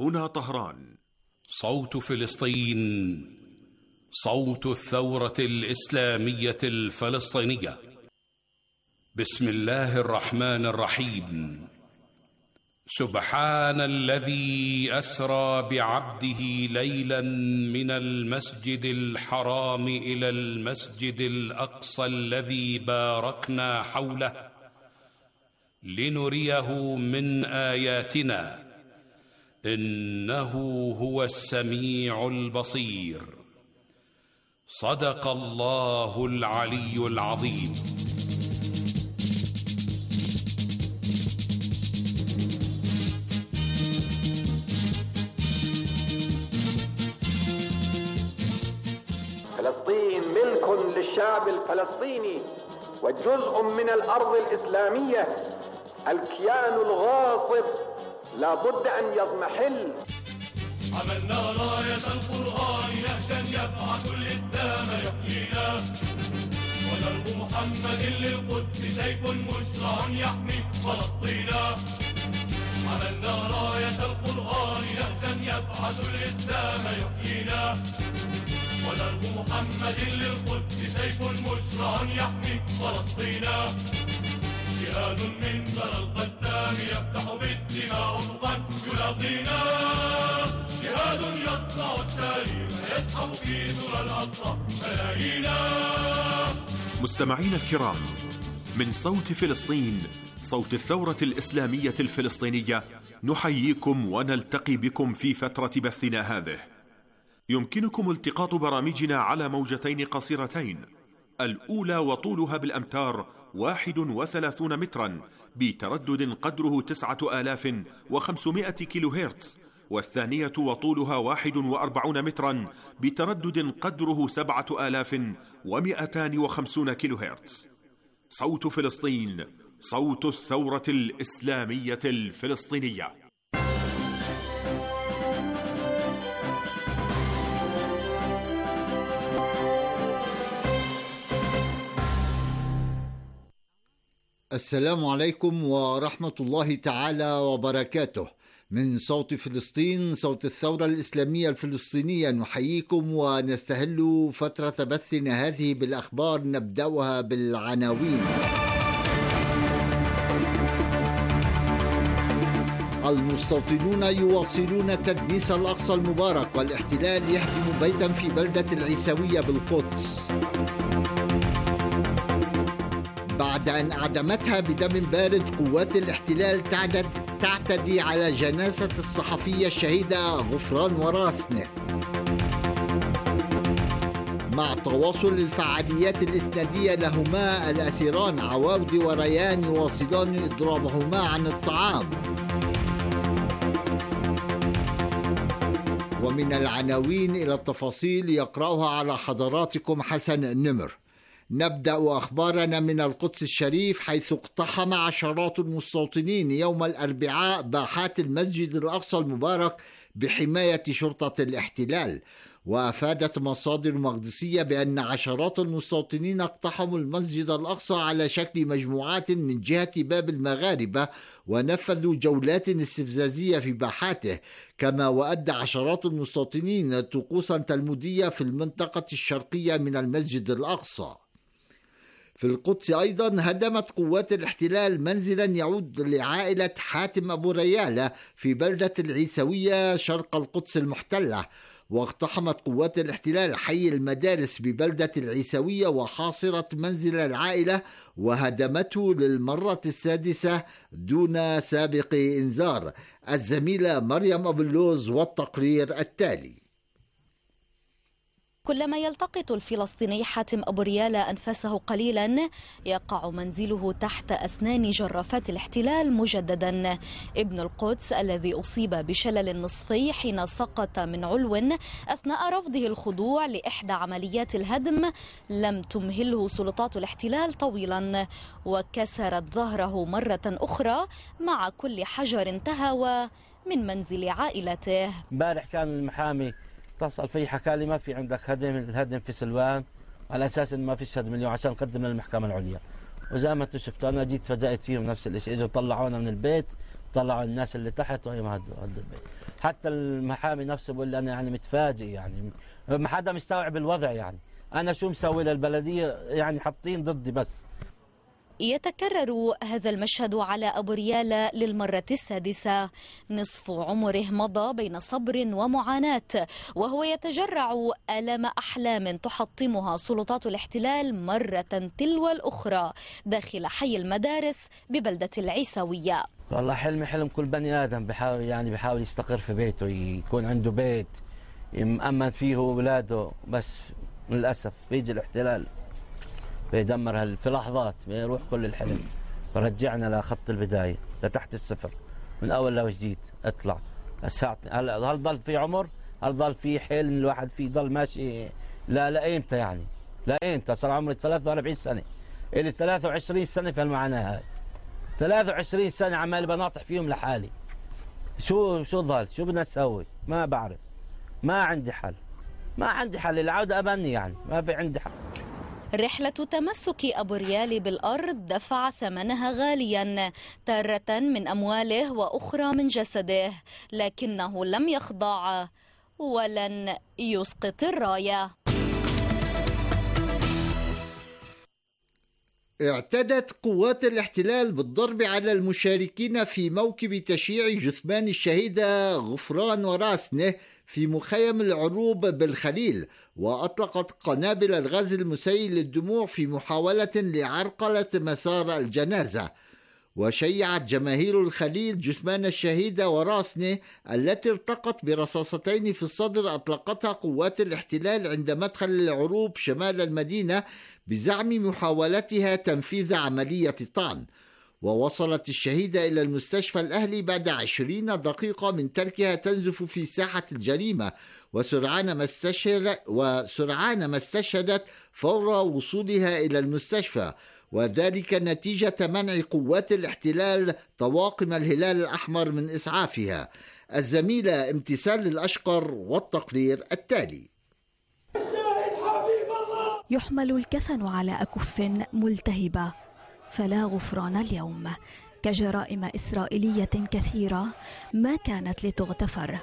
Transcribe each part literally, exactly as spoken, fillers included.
هنا طهران. صوت فلسطين، صوت الثورة الإسلامية الفلسطينية. بسم الله الرحمن الرحيم. سبحان الذي أسرى بعبده ليلا من المسجد الحرام إلى المسجد الأقصى الذي باركنا حوله لنريه من آياتنا إنه هو السميع البصير. صدق الله العلي العظيم. فلسطين ملك للشعب الفلسطيني وجزء من الأرض الإسلامية. الكيان الغاصب لا بد أن يضمحل. عملنا راية القرآن نهجا يبعث الإسلام يحيينا، ودرب محمد للقدس سيف مشرع يحمي فلسطينا. عملنا راية القرآن نهجا يبعث الإسلام يحيينا، ودرب محمد للقدس سيف مشرع يحمي فلسطينا. جهاد من ثرى القسام يفتح بالدماء أفقا يلاقينا، جهاد يصنع التاريخ يسحب في ثرى الأقصى ملايينا. مستمعين الكرام، من صوت فلسطين، صوت الثورة الإسلامية الفلسطينية، نحييكم ونلتقي بكم في فترة بثنا هذه. يمكنكم التقاط برامجنا على موجتين قصيرتين، الأولى وطولها بالأمتار واحد وثلاثون مترا بتردد قدره تسعة آلاف وخمسمائة كيلو هرتز، والثانية وطولها واحد وأربعون مترا بتردد قدره سبعة آلاف ومئتان وخمسون كيلو هرتز. صوت فلسطين، صوت الثورة الإسلامية الفلسطينية. السلام عليكم ورحمة الله تعالى وبركاته. من صوت فلسطين، صوت الثورة الإسلامية الفلسطينية، نحييكم ونستهل فترة بثنا هذه بالأخبار. نبدأها بالعناوين. المستوطنون يواصلون تدنيس الأقصى المبارك، والاحتلال يهدم بيتا في بلدة العيسوية بالقدس بعد أن أعدمتها بدم بارد. قوات الاحتلال تعدد تعتدي على جنازة الصحفية الشهيدة غفران وراسنة. مع تواصل الفعاليات الإسنادية لهما، الأسيران عواود وريان يواصلان إضرابهما عن الطعام. ومن العناوين إلى التفاصيل يقرأها على حضراتكم حسن النمر. نبدأ أخبارنا من القدس الشريف، حيث اقتحم عشرات المستوطنين يوم الأربعاء باحات المسجد الأقصى المبارك بحماية شرطة الاحتلال. وأفادت مصادر مقدسية بأن عشرات المستوطنين اقتحموا المسجد الأقصى على شكل مجموعات من جهة باب المغاربة، ونفذوا جولات استفزازية في باحاته. كما وأدى عشرات المستوطنين طقوسا تلمودية في المنطقة الشرقية من المسجد الأقصى. في القدس أيضا هدمت قوات الاحتلال منزلا يعود لعائلة حاتم أبو ريالة في بلدة العيسوية شرق القدس المحتلة. واقتحمت قوات الاحتلال حي المدارس ببلدة العيسوية وحاصرت منزل العائلة وهدمته للمرة السادسة دون سابق إنذار. الزميلة مريم أبو اللوز والتقرير التالي. كلما يلتقط الفلسطيني حاتم أبو ريالة أنفاسه قليلا يقع منزله تحت أسنان جرافات الاحتلال مجددا. ابن القدس الذي أصيب بشلل نصفي حين سقط من علو أثناء رفضه الخضوع لإحدى عمليات الهدم لم تمهله سلطات الاحتلال طويلا، وكسرت ظهره مرة أخرى مع كل حجر تهاوى من منزل عائلته. امبارح كان المحامي اتصل في حكى لي ما في عندك هدم، الهدم في سلوان، على اساس انه ما فيش هدم اليوم عشان نقدم للمحكمه العليا. وزي ما انتم شفتوا انا جيت فجأت فيهم نفس الشيء، اجوا طلعونا من البيت طلعوا الناس اللي تحت وهي ما هدوا البيت. حتى المحامي نفسه بيقول لي انا يعني متفاجئ، يعني ما حدا مستوعب الوضع. يعني انا شو مسوي للبلديه؟ يعني حاطين ضدي بس. يتكرر هذا المشهد على أبو ريالة للمرة السادسة. نصف عمره مضى بين صبر ومعاناة، وهو يتجرع ألم أحلام تحطمها سلطات الاحتلال مرة تلو الأخرى داخل حي المدارس ببلدة العيساوية. والله حلمي حلم كل بني آدم، بحاول يعني بحاول يستقر في بيته، يكون عنده بيت يأمن فيه أولاده، بس للأسف بيجي الاحتلال بيدمر في لحظات، بيروح كل الحلم، برجعنا لخط البداية لتحت الصفر من أول وجديد. اطلع هل هل ضل في عمر؟ هل ضل في حيل إن الواحد فيه ضل ماشي؟ لا لا إمتى يعني؟ لا إمتى؟ صار عمري ثلاثة وأربعين سنة، إلي ثلاثة وعشرين سنة في المعاناة هاي، ثلاثة وعشرين سنة عمال بناطح فيهم لحالي. شو شو ضل؟ شو بدنا نسوي؟ ما بعرف، ما عندي حل، ما عندي حل. العودة أبني يعني ما في عندي حل. رحلة تمسك أبو ريال بالأرض دفع ثمنها غاليا، تارة من أمواله وأخرى من جسده، لكنه لم يخضع ولن يسقط الراية. اعتدت قوات الاحتلال بالضرب على المشاركين في موكب تشييع جثمان الشهيدة غفران وراسنة في مخيم العروب بالخليل، وأطلقت قنابل الغاز المسيل للدموع في محاولة لعرقلة مسار الجنازة. وشيعت جماهير الخليل جثمان الشهيدة وراسنة التي ارتقت برصاصتين في الصدر أطلقتها قوات الاحتلال عند مدخل العروب شمال المدينة بزعم محاولتها تنفيذ عملية طعن. ووصلت الشهيدة إلى المستشفى الأهلي بعد عشرين دقيقة من تركها تنزف في ساحة الجريمة، وسرعان ما استشهدت, وسرعان ما استشهدت فور وصولها إلى المستشفى، وذلك نتيجة منع قوات الاحتلال طواقم الهلال الأحمر من إسعافها. الزميلة امتثال الأشقر والتقرير التالي. يحمل الكفن على أكف ملتهبة، فلا غفران اليوم، كجرائم إسرائيلية كثيرة ما كانت لتغتفر.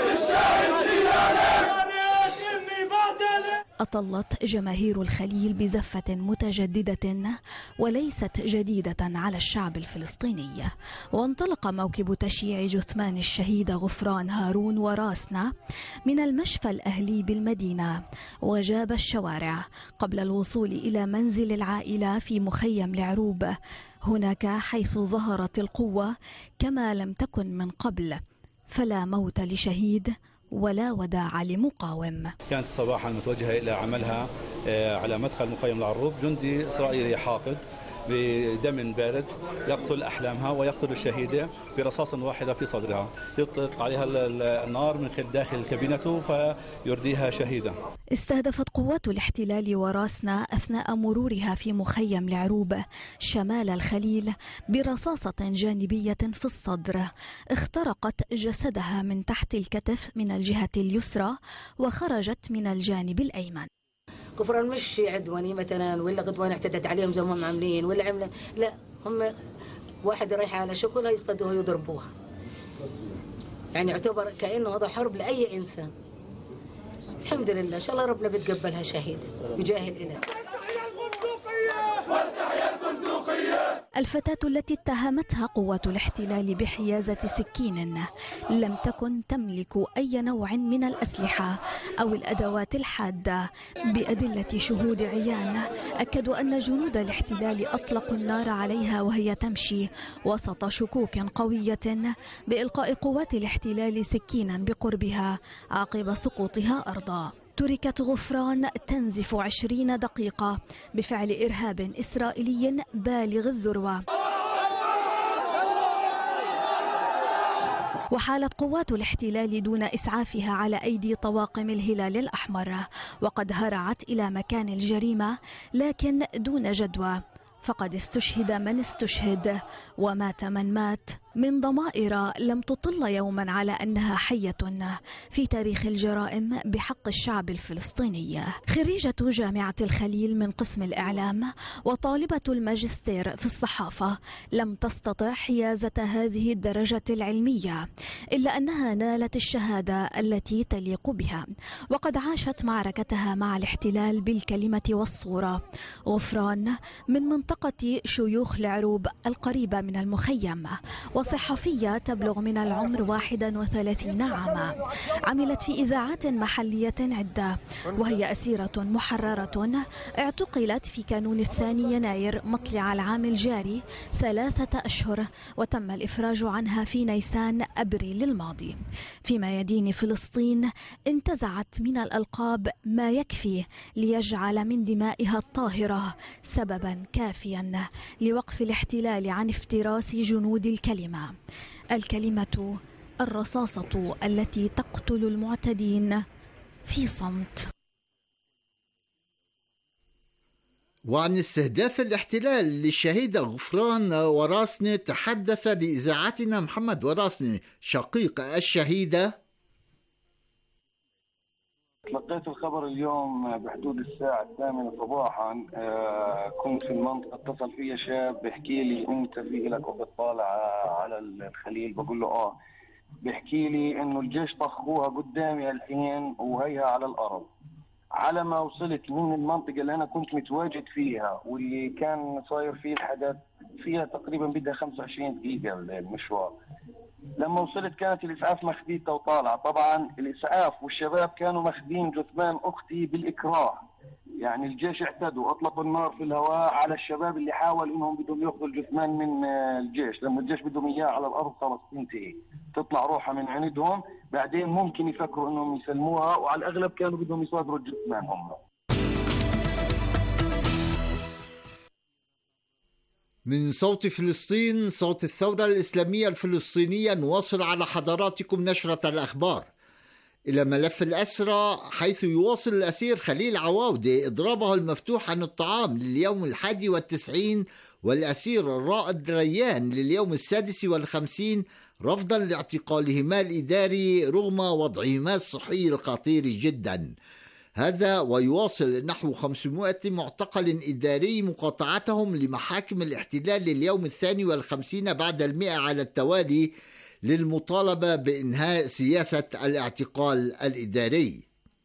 أطلت جماهير الخليل بزفة متجددة وليست جديدة على الشعب الفلسطيني، وانطلق موكب تشييع جثمان الشهيد غفران هارون وراسنا من المشفى الأهلي بالمدينة، وجاب الشوارع قبل الوصول إلى منزل العائلة في مخيم العروب، هناك حيث ظهرت القوة كما لم تكن من قبل، فلا موت لشهيد ولا وداع لمقاوم. كانت صباحا متوجهة إلى عملها على مدخل مخيم العروب جندي إسرائيلي حاقد بدم بارد يقتل أحلامها ويقتل الشهيدة برصاص واحدة في صدرها، يطلق عليها النار من خلال داخل كابينته فيرديها شهيدة. استهدفت قوات الاحتلال وراسنا أثناء مرورها في مخيم العروب شمال الخليل برصاصة جانبية في الصدر، اخترقت جسدها من تحت الكتف من الجهة اليسرى وخرجت من الجانب الأيمن. غفران مش عدواني مثلا ولا غدوان اعتدت عليهم زي ما هم عاملين ولا عملين، لا، هم واحد رايحه على شغلها يصطادوها ويضربوها، يعني يعتبر كأنه هذا حرب لأي إنسان. الحمد لله، إن شاء الله ربنا بيتقبلها شهيدة بجاه الإله. الفتاة التي اتهمتها قوات الاحتلال بحيازة سكين لم تكن تملك أي نوع من الأسلحة أو الأدوات الحادة. بأدلة شهود عيان أكدوا أن جنود الاحتلال أطلقوا النار عليها وهي تمشي وسط شكوك قوية بإلقاء قوات الاحتلال سكينا بقربها عقب سقوطها أرضا. تركت غفران تنزف عشرين دقيقة بفعل إرهاب إسرائيلي بالغ الذروة. وحالت قوات الاحتلال دون إسعافها على أيدي طواقم الهلال الأحمر، وقد هرعت إلى مكان الجريمة لكن دون جدوى، فقد استشهد من استشهد ومات من مات من ضمائر لم تطل يوما على أنها حية في تاريخ الجرائم بحق الشعب الفلسطيني. خريجة جامعة الخليل من قسم الإعلام وطالبة الماجستير في الصحافة لم تستطع حيازة هذه الدرجة العلمية، إلا أنها نالت الشهادة التي تليق بها، وقد عاشت معركتها مع الاحتلال بالكلمة والصورة. غفران من منطقة شيوخ العروب القريبة من المخيم، وصحفية تبلغ من العمر واحد وثلاثين عاما، عملت في إذاعات محلية عدة، وهي أسيرة محررة اعتقلت في كانون الثاني يناير مطلع العام الجاري ثلاثة أشهر، وتم الإفراج عنها في نيسان أبريل الماضي. فيما يدين فلسطين انتزعت من الألقاب ما يكفي ليجعل من دمائها الطاهرة سببا كافيا لوقف الاحتلال عن افتراس جنود الكلمة. الكلمة الرصاصة التي تقتل المعتدين في صمت. وعن استهداف الاحتلال للشهيدة غفران وراسني تحدث لإذاعتنا محمد وراسني شقيق الشهيدة. تلقيت الخبر اليوم بحدود الساعة الثامنة صباحا. كنت في المنطقة، اتصل في شاب بيحكي لي انت في لك وبتطالع على الخليل، بقول له اه. بيحكي لي انه الجيش طخوها قدامي الحين وهيها على الارض. على ما وصلت من المنطقة اللي انا كنت متواجد فيها واللي كان صاير فيه الحدث، فيها تقريبا بدها خمسة وعشرين دقيقة المشوار. لما وصلت كانت الإسعاف مخديتها وطالعة. طبعا الإسعاف والشباب كانوا مخدين جثمان أختي بالإكراه، يعني الجيش اعتدوا، أطلقوا النار في الهواء على الشباب اللي حاول إنهم بدهم يأخذوا الجثمان من الجيش. لما الجيش بدهم إياه على الأرض خلص تنتهي، تطلع روحها من عندهم، بعدين ممكن يفكروا إنهم يسلموها، وعلى الأغلب كانوا بدهم يصادروا الجثمان هم. من صوت فلسطين، صوت الثورة الإسلامية الفلسطينية، نواصل على حضراتكم نشرة الأخبار. إلى ملف الأسرى، حيث يواصل الأسير خليل عواودة إضرابه المفتوح عن الطعام لليوم الحادي والتسعين، والأسير الرائد ريان لليوم السادس والخمسين، رفضا لاعتقالهما الإداري رغم وضعهما الصحي الخطير جدا. هذا ويواصل نحو خمسمائة معتقل إداري مقاطعتهم لمحاكم الاحتلال لليوم الثاني والخمسين بعد المئة على التوالي للمطالبة بإنهاء سياسة الاعتقال الإداري.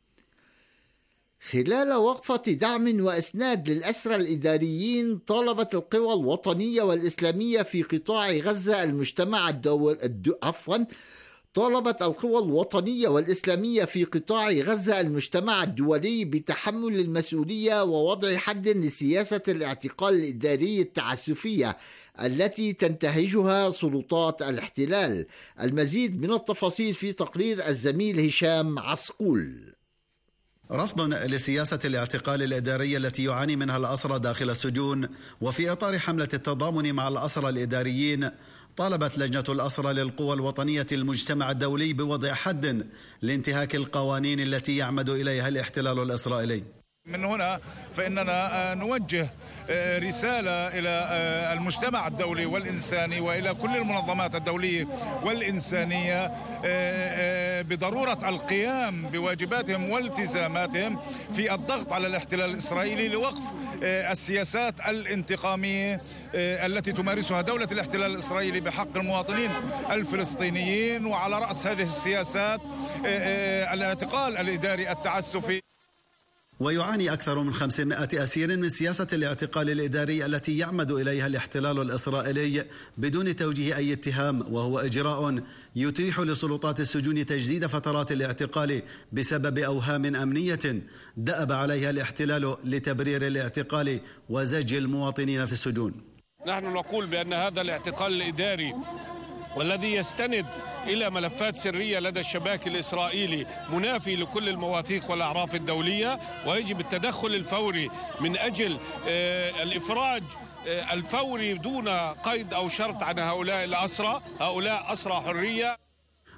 خلال وقفة دعم وإسناد للأسرى الإداريين، طالبت القوى الوطنية والإسلامية في قطاع غزة المجتمع الدول الدو... عفواً طالبت القوى الوطنية والإسلامية في قطاع غزة المجتمع الدولي بتحمل المسؤولية ووضع حد لسياسة الاعتقال الإداري التعسفية التي تنتهجها سلطات الاحتلال. المزيد من التفاصيل في تقرير الزميل هشام عسقول. رفضا لسياسة الاعتقال الإداري التي يعاني منها الأسرى داخل السجون، وفي إطار حملة التضامن مع الأسرى الإداريين، طالبت لجنة الأسرى للقوى الوطنية المجتمع الدولي بوضع حد لانتهاك القوانين التي يعمد إليها الاحتلال الإسرائيلي. من هنا فإننا نوجه رسالة إلى المجتمع الدولي والإنساني وإلى كل المنظمات الدولية والإنسانية بضرورة القيام بواجباتهم والتزاماتهم في الضغط على الاحتلال الإسرائيلي لوقف السياسات الانتقامية التي تمارسها دولة الاحتلال الإسرائيلي بحق المواطنين الفلسطينيين، وعلى رأس هذه السياسات الاعتقال الإداري التعسفي. ويعاني أكثر من خمسمائة أسير من سياسة الاعتقال الإداري التي يعمد إليها الاحتلال الإسرائيلي بدون توجيه أي اتهام، وهو إجراء يتيح لسلطات السجون تجديد فترات الاعتقال بسبب أوهام أمنية دأب عليها الاحتلال لتبرير الاعتقال وزج المواطنين في السجون. نحن نقول بأن هذا الاعتقال الإداري والذي يستند إلى ملفات سرية لدى الشباك الإسرائيلي منافي لكل المواثيق والأعراف الدولية، ويجب التدخل الفوري من أجل الإفراج الفوري دون قيد أو شرط عن هؤلاء الأسرى. هؤلاء أسرى حرية.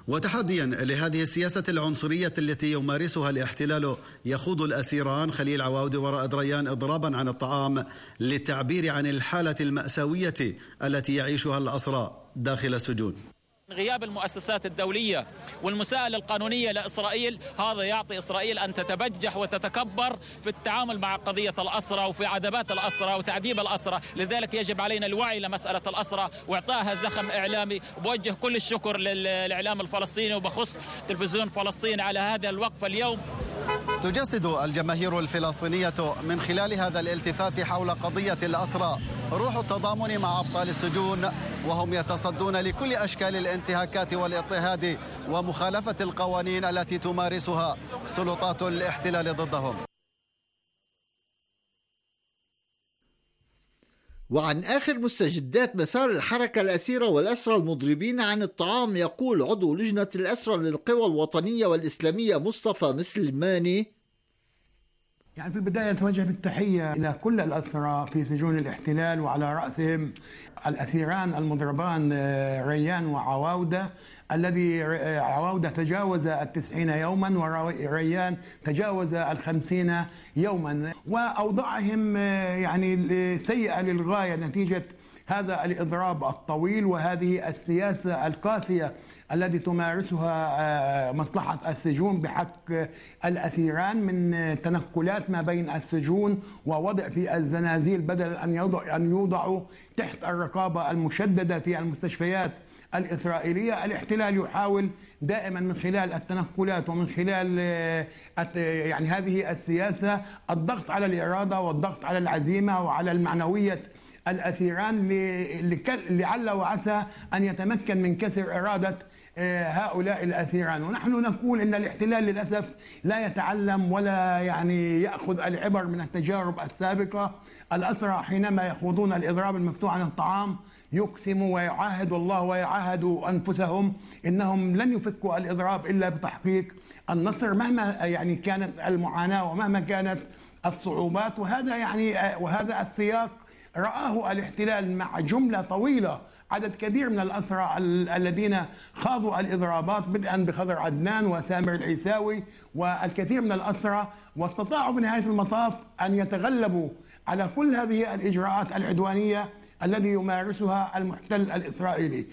وتحديا لهذه السياسة العنصرية التي يمارسها الاحتلال يخوض الأسيران خليل عواودي ورائد ريان إضرابا عن الطعام للتعبير عن الحالة المأساوية التي يعيشها الأسرى داخل السجون. غياب المؤسسات الدولية والمساءلة القانونية لإسرائيل هذا يعطي إسرائيل أن تتبجح وتتكبر في التعامل مع قضية الأسرى وفي عذابات الأسرى وتعذيب الأسرى. لذلك يجب علينا الوعي لمسألة الأسرى وإعطائها زخم إعلامي. بوجه كل الشكر للإعلام الفلسطيني وبخص تلفزيون فلسطين على هذا الوقفة اليوم. تجسد الجماهير الفلسطينية من خلال هذا الالتفاف حول قضية الأسرى روح التضامن مع أبطال السجون، وهم يتصدون لكل أشكال الانتهاكات والاضطهاد ومخالفة القوانين التي تمارسها سلطات الاحتلال ضدهم. وعن آخر مستجدات مسار الحركة الأسيرة والأسرى المضربين عن الطعام يقول عضو لجنة الأسرى للقوى الوطنية والإسلامية مصطفى مسلماني: يعني في البداية أتوجه بالتحية إلى كل الأسرى في سجون الاحتلال، وعلى رأسهم الأسيران المضربان ريان وعواودة، الذي عواودة تجاوز التسعين يوما وريان تجاوز الخمسين يوما، وأوضاعهم يعني سيئة للغاية نتيجة هذا الإضراب الطويل وهذه السياسة القاسية التي تمارسها مصلحة السجون بحق الأسيران من تنقلات ما بين السجون ووضع في الزنازيل بدل أن يوضع أن يوضعوا تحت الرقابة المشددة في المستشفيات الإسرائيلية. الاحتلال يحاول دائما من خلال التنقلات ومن خلال يعني هذه السياسة الضغط على الإرادة والضغط على العزيمة وعلى المعنوية الأسيران لعل وعسى أن يتمكن من كسر إرادة هؤلاء الأسيران. ونحن نقول إن الاحتلال للأسف لا يتعلم ولا يعني يأخذ العبر من التجارب السابقة. الأسرى حينما يخوضون الإضراب المفتوح عن الطعام يقسموا ويعاهدوا الله ويعاهدوا أنفسهم إنهم لن يفكوا الإضراب إلا بتحقيق النصر مهما يعني كانت المعاناة ومهما كانت الصعوبات. وهذا يعني وهذا السياق رآه الاحتلال مع جملة طويلة عدد كبير من الأسرى الذين خاضوا الإضرابات بدءا بخضر عدنان وسامر العيساوي والكثير من الأسرى، واستطاعوا بنهاية المطاف أن يتغلبوا على كل هذه الإجراءات العدوانية الذي يمارسها المحتل الإسرائيلي.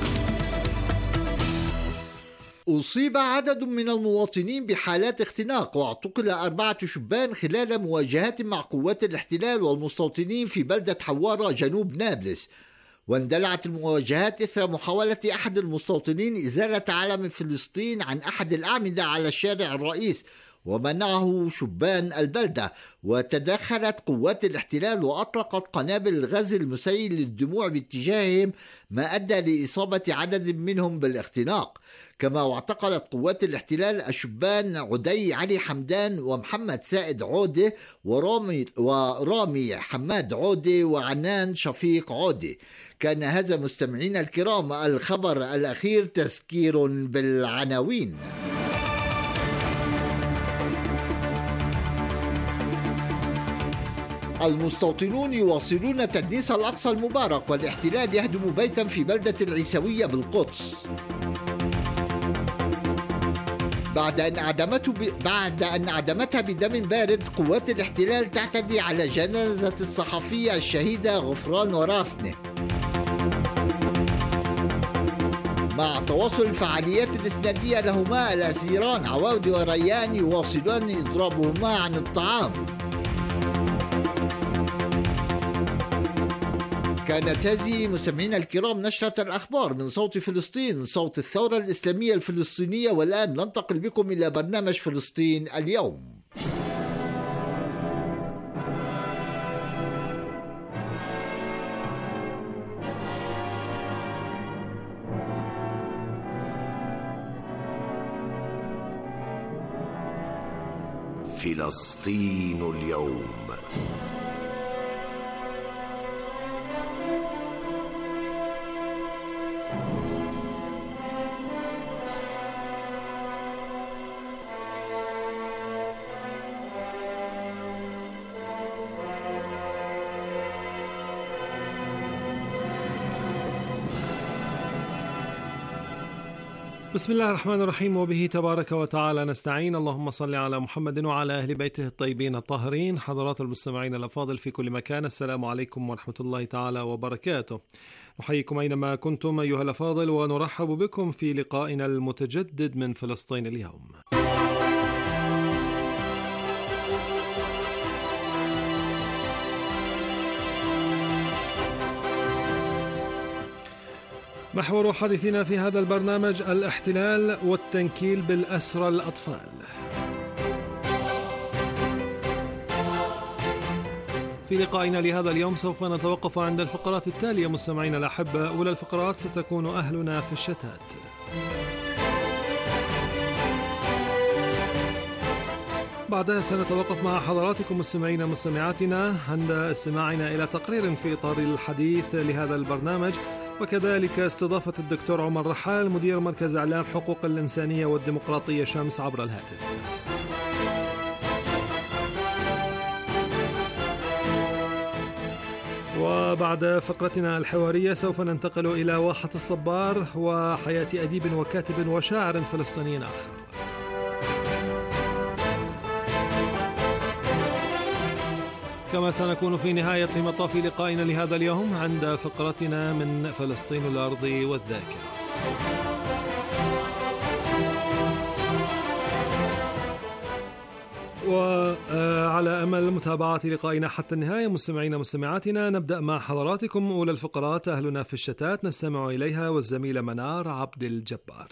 أصيب عدد من المواطنين بحالات اختناق واعتقل أربعة شبان خلال مواجهات مع قوات الاحتلال والمستوطنين في بلدة حوارة جنوب نابلس. واندلعت المواجهات إثر محاولة أحد المستوطنين إزالة علم فلسطين عن أحد الأعمدة على الشارع الرئيس، ومنعه شبان البلدة. وتدخلت قوات الاحتلال وأطلقت قنابل الغاز المسيل للدموع باتجاههم، ما أدى لإصابة عدد منهم بالاختناق. كما واعتقلت قوات الاحتلال الشبان عدي علي حمدان ومحمد سائد عودة ورامي, ورامي حماد عودة وعنان شفيق عودة. كان هذا مستمعين الكرام الخبر الأخير. تذكير بالعناوين. المستوطنون يواصلون تدنيس الأقصى المبارك، والاحتلال يهدم بيتا في بلدة العيسوية بالقدس. بعد أن أعدمته ب... بعد أن أعدمتها بدم بارد، قوات الاحتلال تعتدي على جنازة الصحفية الشهيدة غفران وراسنة. مع تواصل الفعاليات الإسنادية لهما، الأسيران عواودي وريان يواصلان إضرابهما عن الطعام. كانت هذه مستمعينا الكرام نشرة الأخبار من صوت فلسطين، صوت الثورة الإسلامية الفلسطينية. والآن ننتقل بكم إلى برنامج فلسطين اليوم. فلسطين اليوم. بسم الله الرحمن الرحيم، وبه تبارك وتعالى نستعين. اللهم صل على محمد وعلى أهل بيته الطيبين الطاهرين. حضرات المستمعين الأفاضل في كل مكان، السلام عليكم ورحمة الله تعالى وبركاته. نحييكم أينما كنتم أيها الأفاضل، ونرحب بكم في لقائنا المتجدد من فلسطين اليوم. محور حديثنا في هذا البرنامج الاحتلال والتنكيل بالأسرى الأطفال. في لقائنا لهذا اليوم سوف نتوقف عند الفقرات التالية مستمعينا الأحبة. أولى الفقرات ستكون أهلنا في الشتات، بعدها سنتوقف مع حضراتكم مستمعينا مستمعاتنا عند استماعنا إلى تقرير في إطار الحديث لهذا البرنامج، وكذلك استضافة الدكتور عمر رحال مدير مركز إعلام حقوق الإنسانية والديمقراطية شمس عبر الهاتف. وبعد فقرتنا الحوارية سوف ننتقل إلى واحة الصبار وحياة أديب وكاتب وشاعر فلسطيني آخر. كما سنكون في نهاية مطاف لقائنا لهذا اليوم عند فقرتنا من فلسطين الأرض والذاكرة. وعلى أمل متابعة لقائنا حتى النهاية مستمعين مستمعاتنا، نبدأ مع حضراتكم أولى الفقرات أهلنا في الشتات نستمع إليها والزميلة منار عبد الجبار.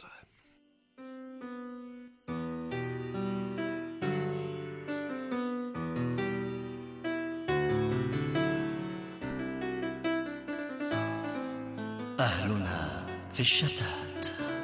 أهلنا في الشتات.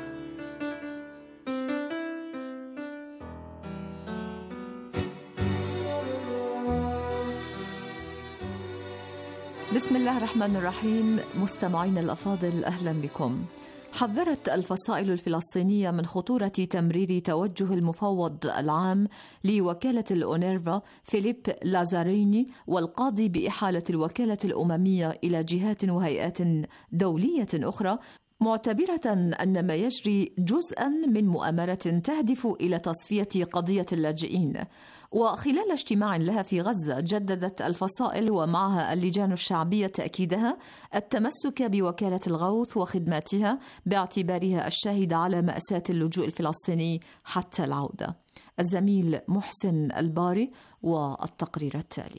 بسم الله الرحمن الرحيم. مستمعين الأفاضل، أهلا بكم. حذرت الفصائل الفلسطينية من خطورة تمرير توجه المفوض العام لوكالة الأونروا فيليب لازاريني والقاضي بإحالة الوكالة الأممية إلى جهات وهيئات دولية أخرى، معتبرة أن ما يجري جزءاً من مؤامرة تهدف إلى تصفية قضية اللاجئين. وخلال اجتماع لها في غزة جددت الفصائل ومعها اللجان الشعبية تأكيدها التمسك بوكالة الغوث وخدماتها باعتبارها الشاهدة على مأساة اللجوء الفلسطيني حتى العودة. الزميل محسن الباري والتقرير التالي.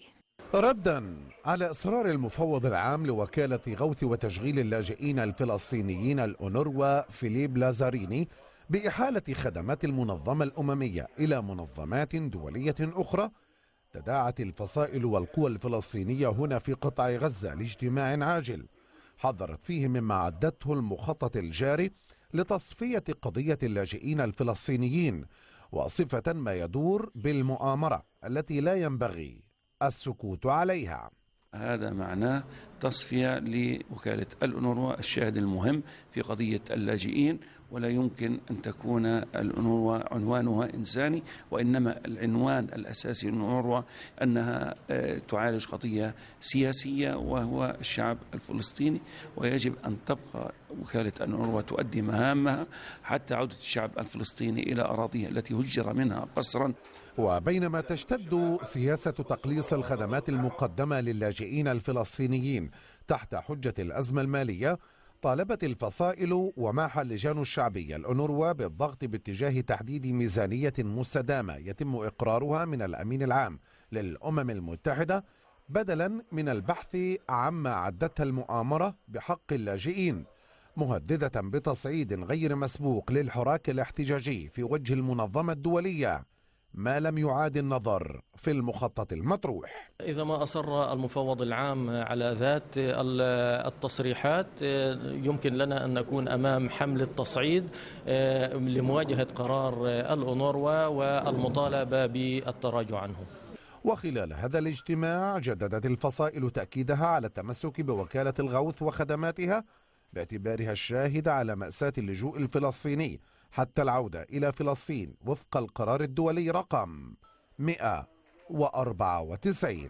رداً على إصرار المفوض العام لوكالة غوث وتشغيل اللاجئين الفلسطينيين الأونروا فيليب لازاريني بإحالة خدمات المنظمة الأممية إلى منظمات دولية أخرى، تداعت الفصائل والقوى الفلسطينية هنا في قطاع غزة لاجتماع عاجل حذرت فيه مما عدته المخطط الجاري لتصفية قضية اللاجئين الفلسطينيين، وصفة ما يدور بالمؤامرة التي لا ينبغي السكوت عليها. هذا معناه تصفية لوكالة الأونروا الشاهد المهم في قضية اللاجئين، ولا يمكن أن تكون الأونروا عنوانها إنساني، وإنما العنوان الأساسي للأونروا أنها تعالج قضية سياسية وهو الشعب الفلسطيني، ويجب أن تبقى وكالة الأونروا تؤدي مهامها حتى عودة الشعب الفلسطيني إلى أراضيه التي هجر منها قسرا. وبينما تشتد سياسة تقليص الخدمات المقدمة للاجئين الفلسطينيين تحت حجة الأزمة المالية، طالبت الفصائل ومعها اللجان الشعبية الأونروا بالضغط باتجاه تحديد ميزانية مستدامة يتم إقرارها من الأمين العام للأمم المتحدة، بدلا من البحث عما عدتها المؤامرة بحق اللاجئين، مهددة بتصعيد غير مسبوق للحراك الاحتجاجي في وجه المنظمة الدولية ما لم يعاد النظر في المخطط المطروح. إذا ما أصر المفوض العام على ذات التصريحات، يمكن لنا أن نكون أمام حملة تصعيد لمواجهة قرار الأونروا والمطالبة بالتراجع عنه. وخلال هذا الاجتماع جددت الفصائل تأكيدها على التمسك بوكالة الغوث وخدماتها باعتبارها الشاهد على مأساة اللجوء الفلسطيني حتى العودة إلى فلسطين وفق القرار الدولي رقم مئة وأربعة وتسعين.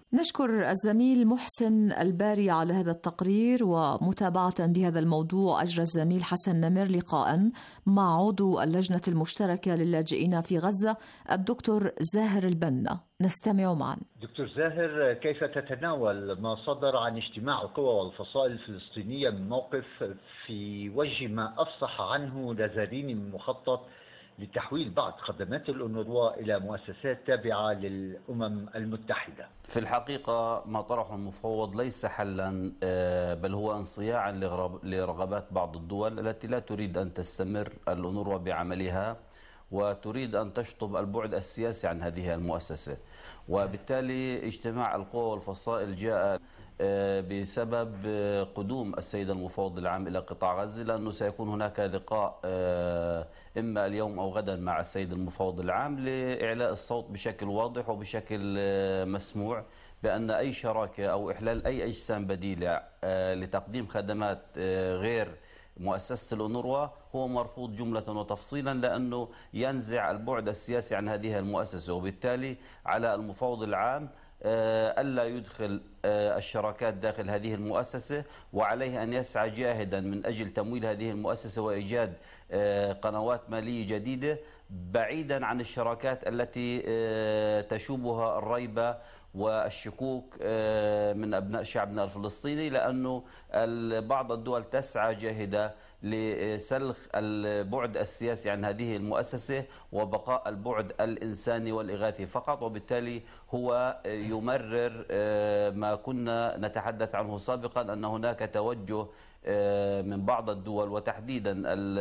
نشكر الزميل محسن الباري على هذا التقرير. ومتابعة لهذا الموضوع أجرى الزميل حسن نمر لقاء مع عضو اللجنة المشتركة للاجئين في غزة الدكتور زاهر البنا، نستمع معا. دكتور زاهر، كيف تتناول ما صدر عن اجتماع القوى والفصائل الفلسطينية من موقف في وجه ما أفصح عنه لازاريني من مخطط لتحويل بعض خدمات الأونروا إلى مؤسسات تابعة للأمم المتحدة؟ في الحقيقة ما طرحه المفوض ليس حلا، بل هو انصياعا لرغبات بعض الدول التي لا تريد أن تستمر الأونروا بعملها وتريد أن تشطب البعد السياسي عن هذه المؤسسة. وبالتالي اجتماع القوى والفصائل جاء بسبب قدوم السيد المفوض العام إلى قطاع غزة، لأنه سيكون هناك لقاء إما اليوم أو غدا مع السيد المفوض العام لإعلاء الصوت بشكل واضح وبشكل مسموع بأن أي شراكة أو إحلال أي أجسام بديلة لتقديم خدمات غير مؤسسة الأونروا هو مرفوض جملة وتفصيلا، لأنه ينزع البعد السياسي عن هذه المؤسسة. وبالتالي على المفوض العام ألا يدخل الشراكات داخل هذه المؤسسة، وعليه أن يسعى جاهدا من أجل تمويل هذه المؤسسة وإيجاد قنوات مالية جديدة بعيدا عن الشراكات التي تشوبها الريبة والشكوك من أبناء شعبنا الفلسطيني، لأنه بعض الدول تسعى جاهدة لسلخ البعد السياسي عن هذه المؤسسة وبقاء البعد الإنساني والإغاثي فقط. وبالتالي هو يمرر ما كنا نتحدث عنه سابقا، أن هناك توجه من بعض الدول وتحديدا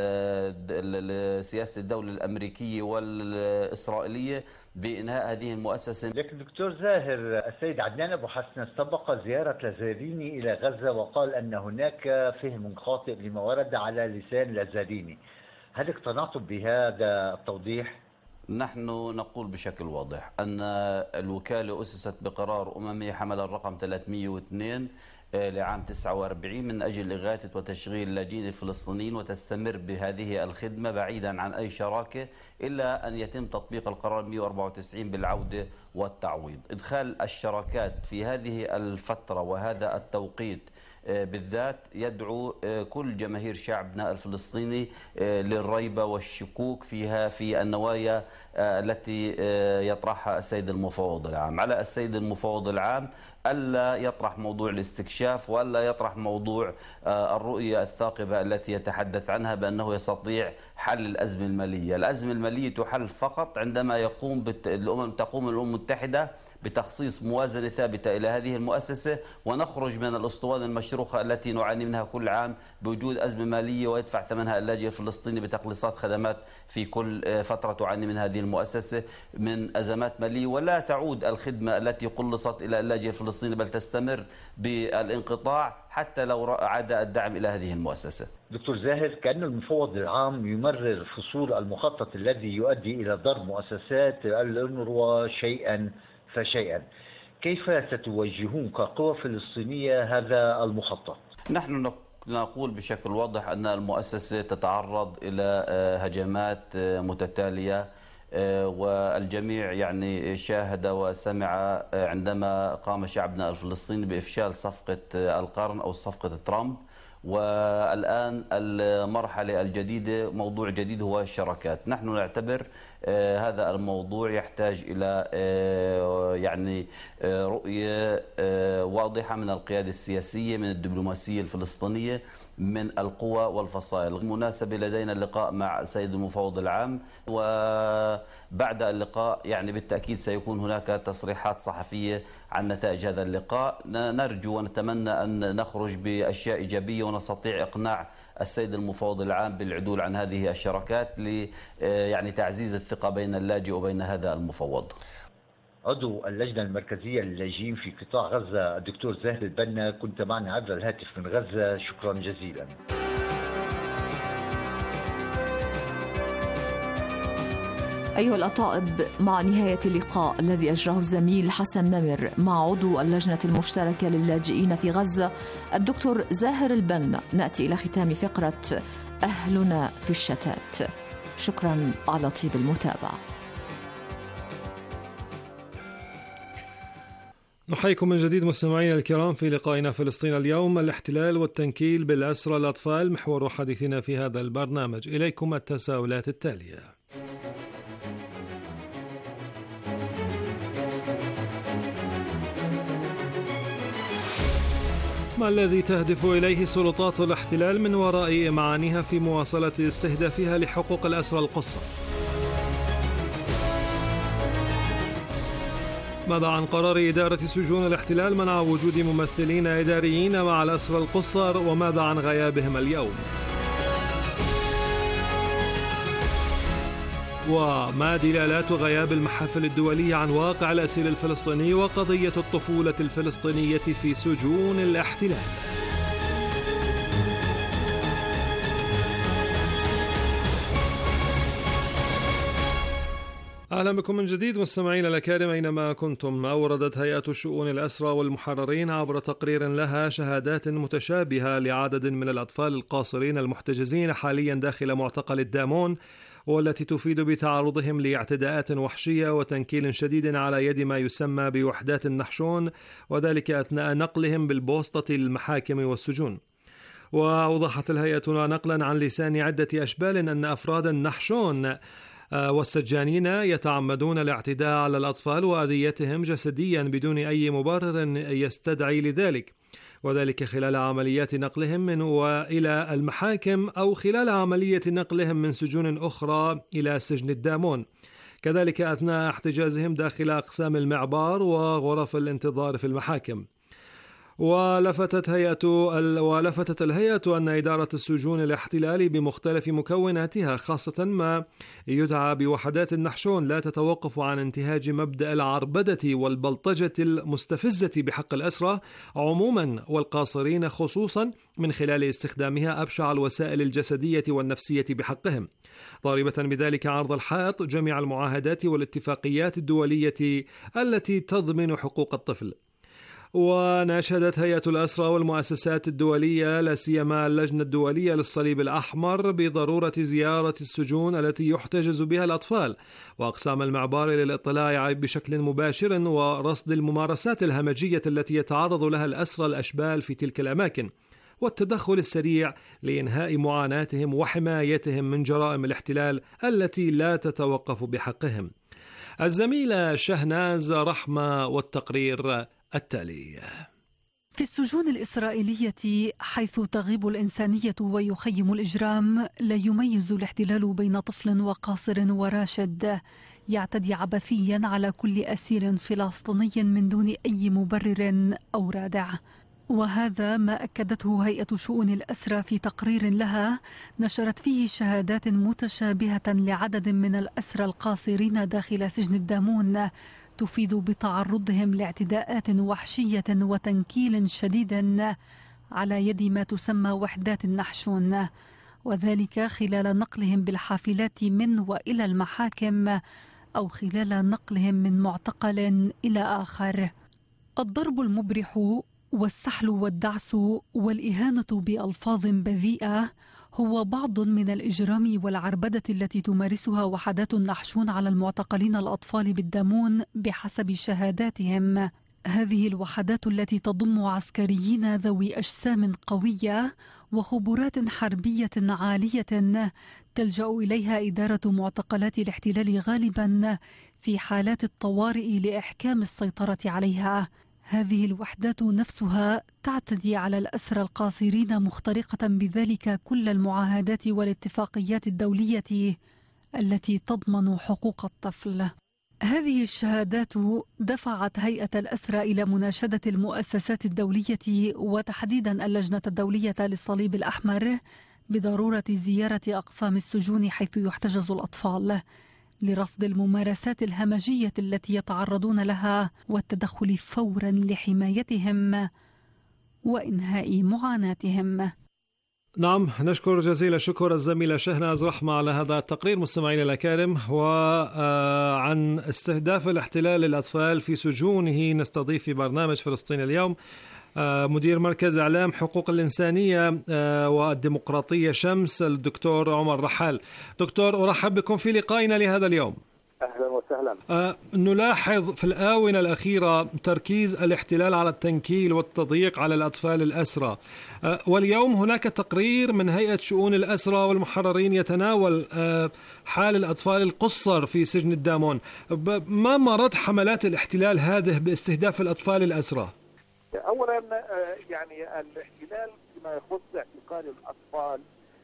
سياسة الدولة الأمريكية والإسرائيلية بإنهاء هذه المؤسسة. لكن دكتور زاهر، السيد عدنان أبو حسن استبق زيارة لازاريني إلى غزة وقال أن هناك فهم خاطئ لما ورد على لسان لازاريني، هل اقتنعتم بهذا التوضيح؟ نحن نقول بشكل واضح أن الوكالة أسست بقرار أممي حمل الرقم ثلاثمئة واثنين لعام تسعة وأربعين من أجل إغاثة وتشغيل اللاجئين الفلسطينيين، وتستمر بهذه الخدمة بعيدا عن أي شراكة إلا أن يتم تطبيق القرار مئة وأربعة وتسعين بالعودة والتعويض. إدخال الشراكات في هذه الفترة وهذا التوقيت بالذات يدعو كل جماهير شعبنا الفلسطيني للريبة والشكوك فيها في النوايا التي يطرحها السيد المفوض العام. على السيد المفوض العام ألا يطرح موضوع الاستكشاف وألا يطرح موضوع الرؤية الثاقبة التي يتحدث عنها بأنه يستطيع حل الأزمة المالية. الأزمة المالية تحل فقط عندما يقوم بت... الأمم تقوم الأمم المتحدة بتخصيص موازنة ثابتة إلى هذه المؤسسة، ونخرج من الأسطوانة المشروخة التي نعاني منها كل عام بوجود أزمة مالية ويدفع ثمنها اللاجئ الفلسطيني بتقليصات خدمات في كل فترة تعاني من هذه المؤسسة من أزمات مالية، ولا تعود الخدمة التي قلصت إلى اللاجئ الفلسطيني بل تستمر بالانقطاع حتى لو عاد الدعم إلى هذه المؤسسة. دكتور زاهر، كأن المفوض العام يمرر فصول المخطط الذي يؤدي إلى ضرب مؤسسات الأونروا شيئا فشيئا، كيف ستوجهون كقوى فلسطينية هذا المخطط؟ نحن نقول بشكل واضح أن المؤسسة تتعرض إلى هجمات متتالية، والجميع يعني شاهد وسمع عندما قام شعبنا الفلسطيني بإفشال صفقة القرن أو صفقة ترامب، والآن المرحلة الجديدة موضوع جديد هو الشراكات. نحن نعتبر هذا الموضوع يحتاج إلى يعني رؤية واضحة من القيادة السياسية، من الدبلوماسية الفلسطينية، من القوى والفصائل. بالمناسبة لدينا اللقاء مع السيد المفوض العام، وبعد اللقاء يعني بالتأكيد سيكون هناك تصريحات صحفية عن نتائج هذا اللقاء. نرجو ونتمنى أن نخرج بأشياء إيجابية ونستطيع إقناع السيد المفوض العام بالعدول عن هذه الشراكات ل يعني تعزيز الثقة بين اللاجئ وبين هذا المفوض. عضو اللجنة المركزية للاجئين في قطاع غزة الدكتور زاهر البنا، كنت معنا عبر الهاتف من غزة، شكرا جزيلا. أيها الأطائب، مع نهاية اللقاء الذي أجراه الزميل حسن نمر مع عضو اللجنة المشتركة للاجئين في غزة الدكتور زاهر البنا، نأتي إلى ختام فقرة أهلنا في الشتات. شكرا على طيب المتابعة. نحييكم من جديد مستمعينا الكرام في لقائنا فلسطين اليوم، الاحتلال والتنكيل بالأسرى الأطفال محور حديثنا في هذا البرنامج. إليكم التساؤلات التالية: ما الذي تهدف إليه سلطات الاحتلال من وراء إمعانها في مواصلة استهدافها لحقوق الأسرى القصة؟ ماذا عن قرار إدارة سجون الاحتلال منع وجود ممثلين إداريين مع الأسرى القصر، وماذا عن غيابهم اليوم؟ وما دلالات غياب المحافل الدولية عن واقع الأسير الفلسطيني وقضية الطفولة الفلسطينية في سجون الاحتلال؟ أهلا بكم من جديد مستمعين الأكارم أينما كنتم. أوردت هيئة الشؤون الأسرى والمحررين عبر تقرير لها شهادات متشابهة لعدد من الأطفال القاصرين المحتجزين حاليا داخل معتقل الدامون، والتي تفيد بتعرضهم لاعتداءات وحشية وتنكيل شديد على يد ما يسمى بوحدات النحشون، وذلك أثناء نقلهم بالبوسطة للمحاكم والسجون. وأوضحت الهيئة نقلا عن لسان عدة أشبال أن أفراد النحشون والسجانين يتعمدون الاعتداء على الأطفال وأذيتهم جسديا بدون أي مبرر يستدعي لذلك، وذلك خلال عمليات نقلهم من وإلى المحاكم أو خلال عملية نقلهم من سجون أخرى إلى سجن الدامون، كذلك أثناء احتجازهم داخل أقسام المعبار وغرف الانتظار في المحاكم. ولفتت هيئة ولفتت الهيئة أن إدارة السجون الاحتلالي بمختلف مكوناتها، خاصة ما يدعى بوحدات النحشون، لا تتوقف عن انتهاج مبدأ العربدة والبلطجة المستفزة بحق الأسرى عموما والقاصرين خصوصا، من خلال استخدامها أبشع الوسائل الجسدية والنفسية بحقهم، ضاربة بذلك عرض الحائط جميع المعاهدات والاتفاقيات الدولية التي تضمن حقوق الطفل. وناشدت هيئة الأسرى والمؤسسات الدولية لا سيما اللجنة الدولية للصليب الأحمر بضرورة زيارة السجون التي يحتجز بها الأطفال وأقسام المعبار للاطلاع بشكل مباشر ورصد الممارسات الهمجية التي يتعرض لها الأسرى الأشبال في تلك الأماكن، والتدخل السريع لإنهاء معاناتهم وحمايتهم من جرائم الاحتلال التي لا تتوقف بحقهم. الزميلة شهناز رحمة والتقرير التالي. في السجون الإسرائيلية حيث تغيب الإنسانية ويخيم الإجرام، لا يميز الاحتلال بين طفل وقاصر وراشد، يعتدي عبثيا على كل أسير فلسطيني من دون أي مبرر أو رادع. وهذا ما أكدته هيئة شؤون الأسرى في تقرير لها نشرت فيه شهادات متشابهة لعدد من الأسرى القاصرين داخل سجن الدامون، تفيد بتعرضهم لاعتداءات وحشية وتنكيل شديد على يد ما تسمى وحدات النحشون، وذلك خلال نقلهم بالحافلات من وإلى المحاكم أو خلال نقلهم من معتقل إلى آخر. الضرب المبرح والسحل والدعس والإهانة بألفاظ بذيئة هو بعض من الإجرام والعربدة التي تمارسها وحدات النحشون على المعتقلين الأطفال بالدامون بحسب شهاداتهم. هذه الوحدات التي تضم عسكريين ذوي أجسام قوية وخبرات حربية عالية تلجأ إليها إدارة معتقلات الاحتلال غالبا في حالات الطوارئ لإحكام السيطرة عليها. هذه الوحدات نفسها تعتدي على الأسرى القاصرين، مخترقة بذلك كل المعاهدات والاتفاقيات الدولية التي تضمن حقوق الطفل. هذه الشهادات دفعت هيئة الأسرى إلى مناشدة المؤسسات الدولية وتحديدا اللجنة الدولية للصليب الأحمر بضرورة زيارة أقسام السجون حيث يحتجز الأطفال لرصد الممارسات الهمجية التي يتعرضون لها والتدخل فورا لحمايتهم وإنهاء معاناتهم. نعم، نشكر جزيل الشكر الزميلة شهناز رحمة على هذا التقرير. مستمعينا الأكارم، وعن استهداف الاحتلال للأطفال في سجونه نستضيف في برنامج فلسطين اليوم مدير مركز إعلام حقوق الإنسانية والديمقراطية شمس الدكتور عمر رحال. دكتور، أرحب بكم في لقائنا لهذا اليوم. أهلا وسهلا أهلا. أه نلاحظ في الآونة الأخيرة تركيز الاحتلال على التنكيل والتضييق على الأطفال الأسرى، أه واليوم هناك تقرير من هيئة شؤون الأسرى والمحررين يتناول أه حال الأطفال القُصّر في سجن الدامون. ما مرض حملات الاحتلال هذه باستهداف الأطفال الأسرى؟ أولا يعني الاحتلال فيما يخص اعتقال الأطفال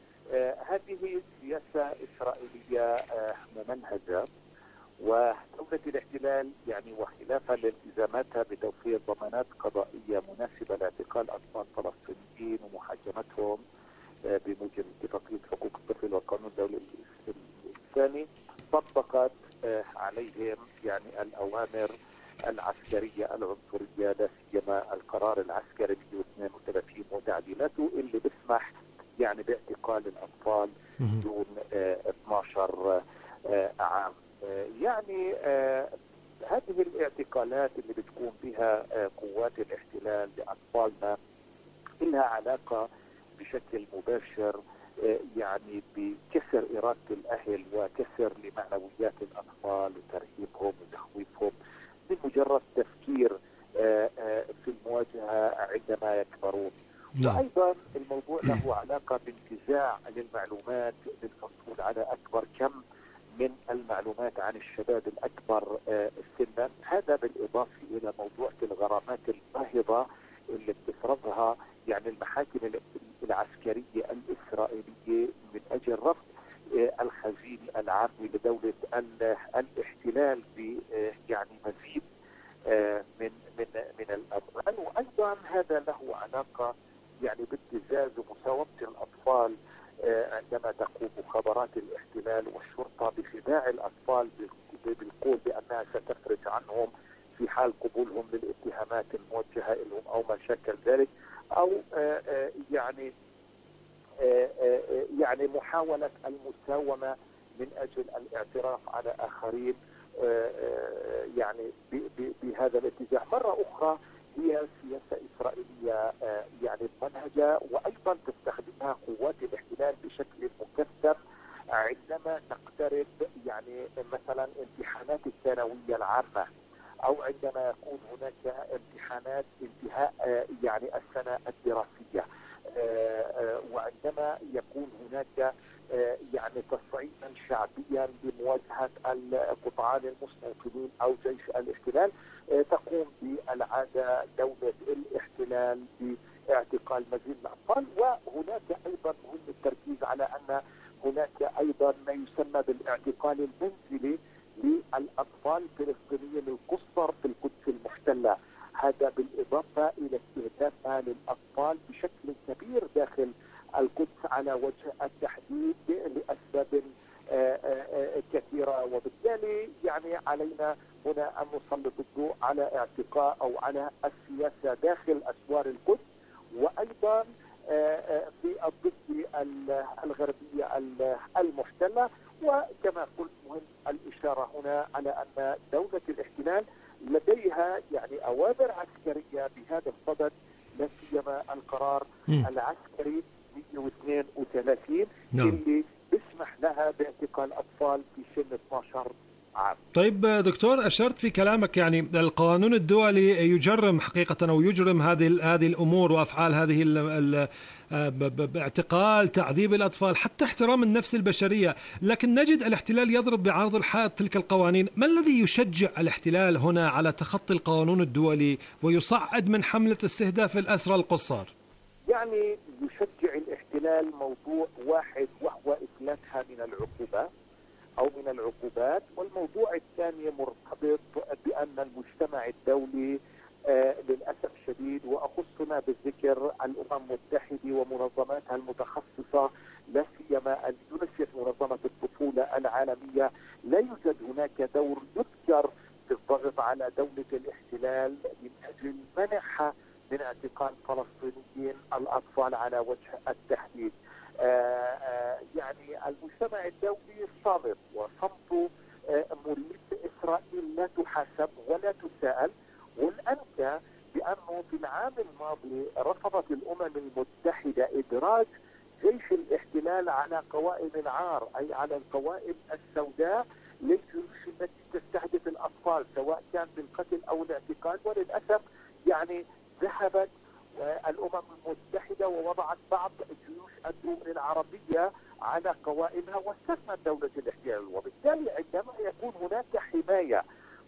هذه سياسة إسرائيلية ممنهجة، ودولة الاحتلال يعني وخلافا لالتزاماتها بتوفير ضمانات قضائية مناسبة لاعتقال أطفال فلسطينيين ومحاكمتهم بموجب اتفاقية حقوق الطفل والقانون الدولي الإنساني، طبقت عليهم يعني الأوامر العسكرية العنصرية، لا سيما القرار العسكري مئة واثنين وثلاثين وتعديلاته اللي بيسمح يعني باعتقال الأطفال دون اثني عشر عام. يعني هذه الاعتقالات اللي بتكون بها قوات الاحتلال لأطفالنا لها علاقة بشكل مباشر يعني بكسر إرادة الأهل وكسر لمعنويات الأطفال وترهيبهم وتخويفهم بمجرد تفكير في المواجهة عندما يكبرون. وأيضا الموضوع له علاقة بانتزاع للمعلومات للحصول على أكبر كم من المعلومات عن الشباب الأكبر سنا، هذا بالإضافة إلى موضوع الغرامات الباهظة اللي بتفرضها يعني المحاكم العسكرية الإسرائيلية من أجل رفض الخزين العام لدولة الاحتلال ب يعني مزيد من من من الأموال. وأيضا هذا له علاقة يعني بابتزاز ومساومة الأطفال عندما تقوم مخابرات الاحتلال والشرطة بخداع الأطفال بالقول بأنها ستفرج عنهم في حال قبولهم للاتهامات الموجهة لهم أو ما شكل ذلك، أو يعني يعني محاولة المساومة من أجل الاعتراف على آخرين يعني بهذا الاتجاه. مرة أخرى هي سياسة إسرائيلية يعني منهجة، وأيضا تستخدمها قوات الاحتلال بشكل مكثف عندما تقترب يعني مثلا امتحانات الثانوية العامة، أو عندما يكون هناك امتحانات انتهاء يعني السنة الدراسية، وعندما يكون هناك يعني تصعيدا شعبيا لمواجهة القطعان المستوطنين أو جيش الاحتلال، تقوم بالعادة دولة الاحتلال باعتقال مزيد من الأطفال. وهناك أيضا مهم التركيز على أن هناك أيضا ما يسمى بالاعتقال المنزلي للأطفال الفلسطينيين القُصّر في القدس المحتلة، هذا بالإضافة إلى استهدافها للأطفال بشكل كبير داخل القدس على وجه التحديد لأسباب كثيرة. وبالتالي يعني علينا هنا أن نسلط الضوء على اعتقاء أو على السياسة داخل أسوار القدس، وأيضا في الضفة الغربية المحتلة. وكما قلت مهم الإشارة هنا على أن دولة الاحتلال لديها يعني أوامر عسكرية بهذا الصدد، لا سيما القرار م. العسكري مئة واثنين وثلاثين نعم. اللي بيسمح لها باعتقال أطفال في سن اثني عشر عام. طيب دكتور، أشرت في كلامك يعني القانون الدولي يجرم حقيقة أو يجرم هذه هذه الأمور وأفعال هذه ال ال باعتقال، تعذيب الأطفال، حتى احترام النفس البشرية، لكن نجد الاحتلال يضرب بعرض الحائط تلك القوانين. ما الذي يشجع الاحتلال هنا على تخطي القانون الدولي ويصعد من حملة استهداف الأسرى القُصّار؟ يعني يشجع الاحتلال موضوع واحد وهو إفلاتها من العقوبات أو من العقوبات، والموضوع الثاني مرتبط بأن المجتمع الدولي آه للأسف الشديد، وأخصنا بالذكر الأمم المتحدة ومنظماتها المتخصصة، لا سيما اليونيسيف منظمة الطفولة العالمية، لا يوجد هناك دور يذكر في الضغط على دولة الاحتلال من أجل منعها من اعتقال فلسطينيين الأطفال على وجه التحديد. آه آه يعني المجتمع الدولي صامت، وصمت آه مريب. إسرائيل لا تحاسب ولا تساءل. والأنكى بأنه في العام الماضي رفضت الأمم المتحدة إدراج جيش الاحتلال على قوائم العار، أي على القوائم السوداء للجيوش التي تستهدف الأطفال سواء كان بالقتل أو الاعتقال. وللأسف يعني ذهبت الأمم المتحدة ووضعت بعض جيوش الدول العربية على قوائمها واستثنت دولة الاحتلال، وبالتالي عندما يكون هناك حماية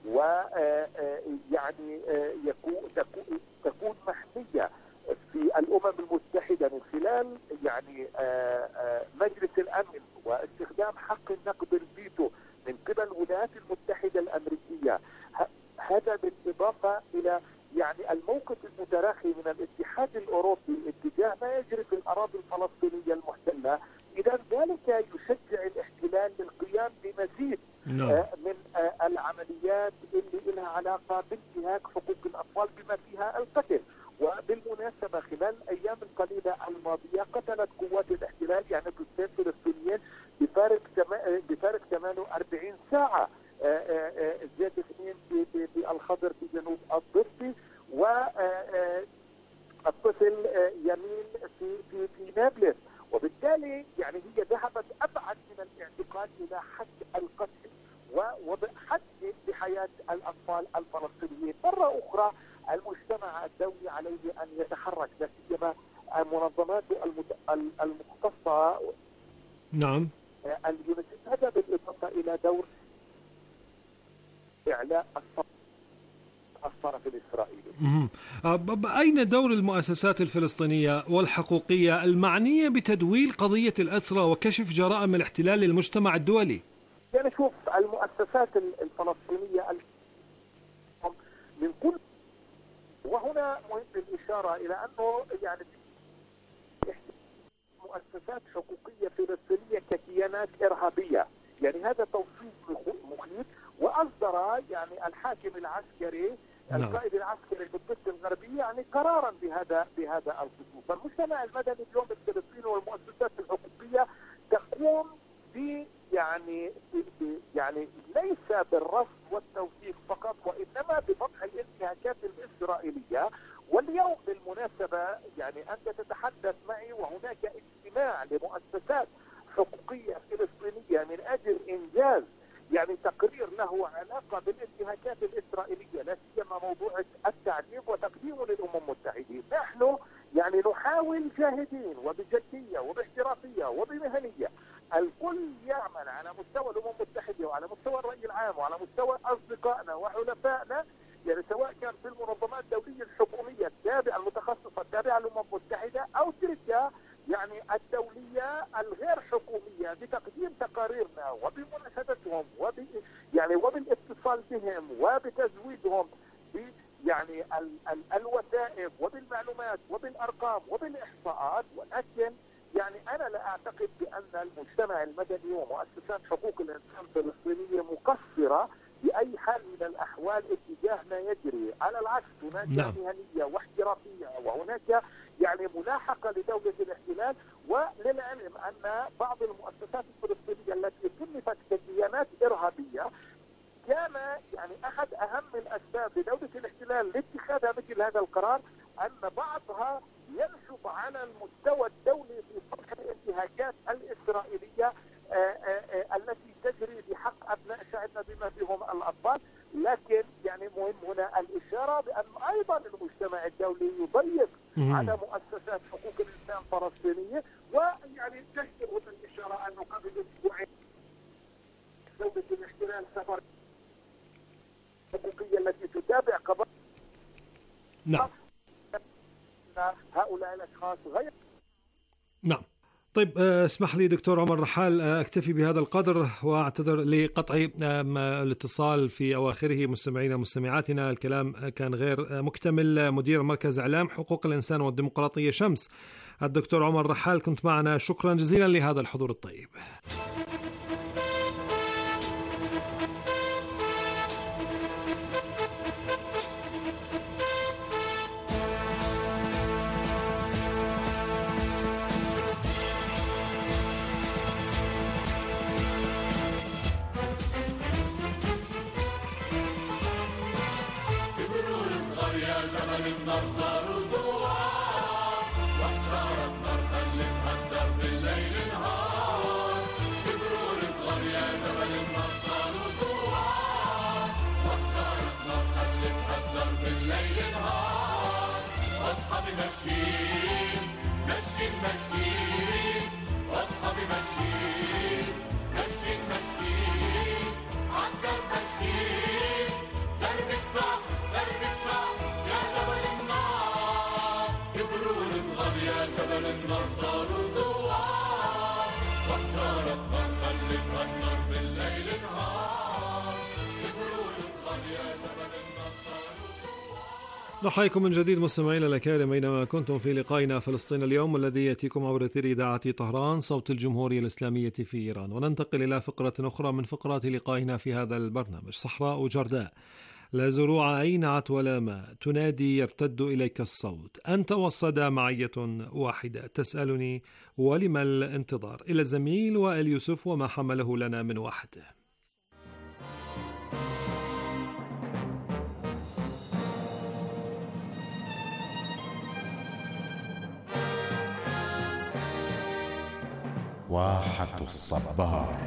ويعني يكون تكون محمية في الأمم المتحدة من خلال يعني مجلس الأمن واستخدام حق النقد الفيتو من قبل الولايات المتحدة الأمريكية، هذا بالإضافة إلى يعني الموقف المتراخي من الاتحاد الأوروبي اتجاه ما يجري في الأراضي الفلسطينية المحتلة، إذا ذلك يشجع الاحتلال للقيام بمزيد نعم. من العمليات اللي لها علاقة بانتهاك حقوق الأطفال بما فيها القتل. وبالمناسبة خلال الأيام القليلة الماضية قتلت قوات الاحتلال يعني ضدين فلسطينيين بفارق بفارق ثمانية وأربعين ساعة، زاد اثنين بالخضر في جنوب الضفة والطفل يمين في في في نابلس. وبالتالي يعني هي ذهبت أبعد من الاعتقال إلى حد القتل ووضع حد بحياة الأطفال الفلسطينيين. مرة أخرى المجتمع الدولي عليه أن يتحرك، لا سيما المنظمات المختصة نعم اليونسيف، هذا بالإضافة إلى دور إعلاء الطرف الإسرائيلي. أين دور المؤسسات الفلسطينية والحقوقية المعنية بتدويل قضية الأسرى وكشف جرائم الاحتلال للمجتمع الدولي؟ يعني شوف المؤسسات الفلسطينية من كل، وهنا مهم الإشارة إلى أنه يعني مؤسسات حقوقية فلسطينية ككيانات إرهابية، يعني هذا توصيف مخيف. وأصدر يعني الحاكم العسكري نعم. القائد العسكري بالضفة الغربية يعني قرارا بهذا بهذا الخصوص. فالمجتمع المدني اليوم الفلسطيني والمؤسسات الحقوقية تقوم ب يعني يعني ليس بالرصد والتوثيق فقط، وإنما بفضح الانتهاكات الإسرائيلية. واليوم بالمناسبة يعني أنت تتحدث معي وهناك اجتماع لمؤسسات حقوقية فلسطينية من أجل إنجاز يعني تقرير له علاقة بالانتهاكات الإسرائيلية، لا سيما موضوع التعذيب وتقديمه للأمم المتحدة. نحن يعني نحاول جاهدين وبجدية وباحترافية وبمهنية، الكل يعمل على مستوى الأمم المتحدة وعلى مستوى الرأي العام وعلى مستوى أصدقائنا وحلفائنا، يعني سواء كان في المنظمات الدولية الحكومية التابعة المتخصصة التابعة للأمم المتحدة أو تلك يعني الدولية الغير حكومية، بتقديم تقاريرنا وبمناشدتهم وب يعني وبالاتصال بهم وبتزويدهم ب يعني ال ال الوثائق وبالمعلومات وبالأرقام وبالإحصاءات. ولكن يعني أنا لا أعتقد بأن المجتمع المدني ومؤسسات حقوق الإنسان الفلسطينية مقصرة بأي حال من الأحوال اتجاه ما يجري. على العكس هناك نعم. مهنية واحترافية وهناك يعني ملاحقة لدولة الاحتلال. وللعلم أن بعض المؤسسات الفلسطينية التي صنفت ككيانات إرهابية كان يعني أحد أهم الأسباب لدولة الاحتلال لاتخاذها مثل هذا القرار أن بعضها ينشب على المستوى الدولي في فضح الانتهاكات الإسرائيلية آآ آآ التي تجري بحق أبناء شعبنا بما فيهم الأطفال. لكن يعني مهم هنا الإشارة بأن أيضا المجتمع الدولي يضيق على مؤسسات حقوق الإنسان الفلسطينية. ويعني تشبه هنا الإشارة أنه قبل أسبوعين دولة الاحتلال سفر الحقوقية التي تتابع قضايا نعم هؤلاء الأشخاص غير نعم. طيب اسمح لي دكتور عمر رحال أكتفي بهذا القدر وأعتذر لقطع الاتصال في أواخره. مستمعينا ومستمعاتنا الكلام كان غير مكتمل. مدير مركز إعلام حقوق الإنسان والديمقراطية شمس الدكتور عمر رحال كنت معنا، شكرا جزيلا لهذا الحضور الطيب. بالليل نهار، كبروا الصغار يا جبل النصار ماشيين واصحابي ماشيين ماشيين ماشيين عالدرب ماشيين درب كفاح درب كفاح يا جبل النار كبروا الصغار يا جبل النار صاروا زوار وحجارة نار خلتها النار بالليل نهار كبروا الصغار يا جبل النار صاروا زوار. نحييكم من جديد مستمعينا الأكارم أينما كنتم في لقائنا فلسطين اليوم الذي يأتيكم عبر أثير إذاعة طهران صوت الجمهورية الإسلامية في إيران. وننتقل إلى فقرة أخرى من فقرات لقائنا في هذا البرنامج. صحراء جرداء لا زروع أي نعت ولا ماء تنادي يرتد إليك الصوت أنت والصدى معية واحدة تسألني ولما الانتظار. إلى الزميل وائل يوسف وما حمله لنا من وحده. واحة الصبار.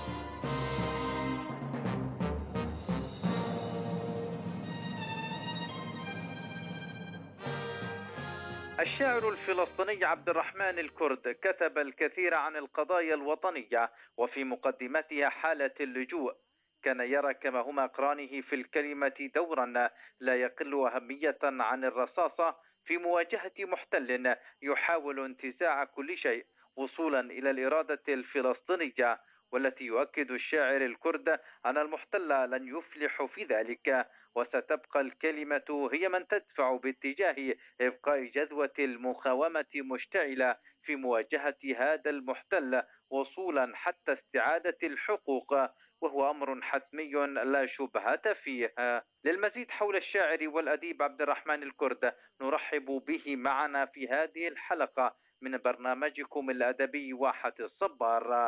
الشاعر الفلسطيني عبد الرحمن الكرد كتب الكثير عن القضايا الوطنية وفي مقدمتها حالة اللجوء. كان يرى كما هما أقرانه في الكلمة دورا لا يقل أهمية عن الرصاصة في مواجهة محتل يحاول انتزاع كل شيء وصولا إلى الإرادة الفلسطينية، والتي يؤكد الشاعر الكرد أن المحتل لن يفلح في ذلك، وستبقى الكلمة هي من تدفع باتجاه إبقاء جذوة المقاومة مشتعلة في مواجهة هذا المحتل وصولا حتى استعادة الحقوق، وهو أمر حتمي لا شبهة فيه. للمزيد حول الشاعر والأديب عبد الرحمن الكرد نرحب به معنا في هذه الحلقة من برنامجكم الأدبي واحة الصبار.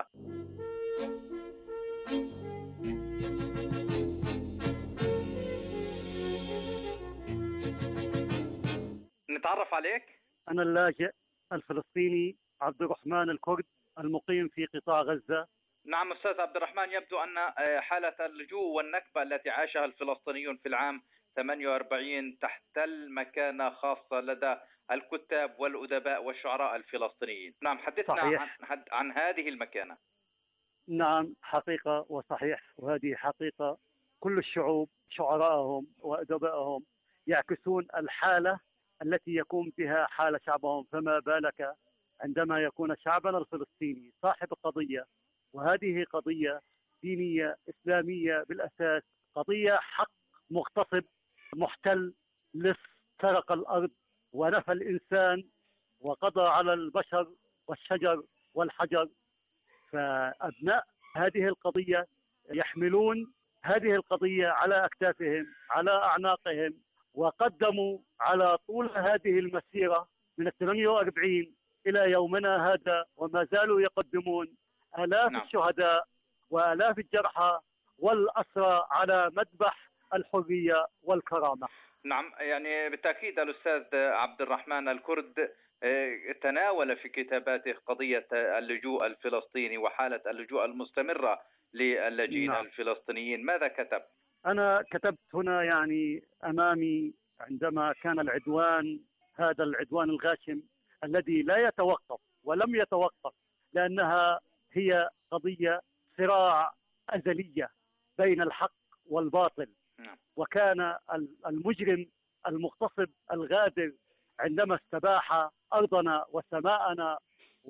نتعرف عليك. أنا اللاجئ الفلسطيني عبد الرحمن الكرد المقيم في قطاع غزة. نعم أستاذ عبد الرحمن، يبدو أن حالة اللجوء والنكبة التي عاشها الفلسطينيون في العام ثمانية وأربعين تحتل مكانة خاصة لدى الكتاب والأدباء والشعراء الفلسطينيين. نعم، حدثنا عن, عن هذه المكانة. نعم، حقيقة وصحيح، وهذه حقيقة. كل الشعوب شعراءهم وأدبائهم يعكسون الحالة التي يقوم بها حال شعبهم، فما بالك عندما يكون شعبنا الفلسطيني صاحب قضية، وهذه قضية دينية إسلامية بالأساس، قضية حق مغتصب محتل لص سرق الأرض ونفى الإنسان وقضى على البشر والشجر والحجر. فأبناء هذه القضية يحملون هذه القضية على أكتافهم على أعناقهم، وقدموا على طول هذه المسيرة من ثمانية وأربعين إلى يومنا هذا، وما زالوا يقدمون آلاف نعم. الشهداء وآلاف الجرحى والأسرى على مذبح الحرية والكرامة. نعم، يعني بالتأكيد الأستاذ عبد الرحمن الكرد تناول في كتاباته قضية اللجوء الفلسطيني وحالة اللجوء المستمرة للاجئين نعم. الفلسطينيين. ماذا كتب؟ أنا كتبت هنا يعني أمامي عندما كان العدوان، هذا العدوان الغاشم الذي لا يتوقف ولم يتوقف، لأنها هي قضية صراع أزلية بين الحق والباطل. وكان المجرم المغتصب الغادر عندما استباح أرضنا وسماءنا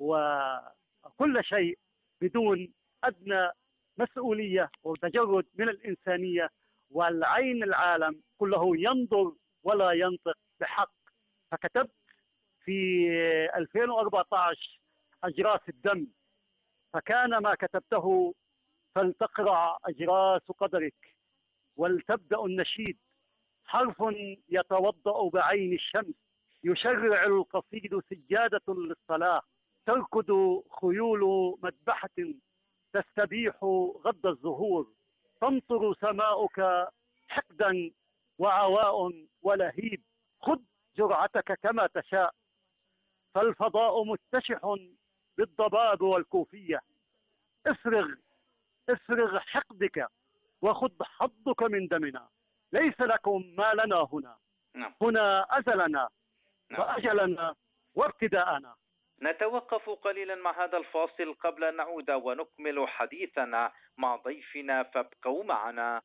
وكل شيء بدون أدنى مسؤولية وتجرد من الإنسانية، والعين العالم كله ينظر ولا ينطق بحق. فكتبت في ألفين وأربعة عشر أجراس الدم، فكان ما كتبته فلتقرع أجراس قدرك ولتبدأ النشيد، حرف يتوضأ بعين الشمس، يشرع القصيد سجادة للصلاة، تركض خيول مذبحة تستبيح غض الزهور، تمطر سماؤك حقدا وعواء ولهيب، خذ جرعتك كما تشاء، فالفضاء متشح بالضباب والكوفية، افرغ افرغ حقدك وخذ حظك من دمنا، ليس لكم ما لنا هنا، هنا أزلنا وأجلنا وابتداءنا. نتوقف قليلا مع هذا الفاصل قبل أن نعود ونكمل حديثنا مع ضيفنا، فابقوا معنا.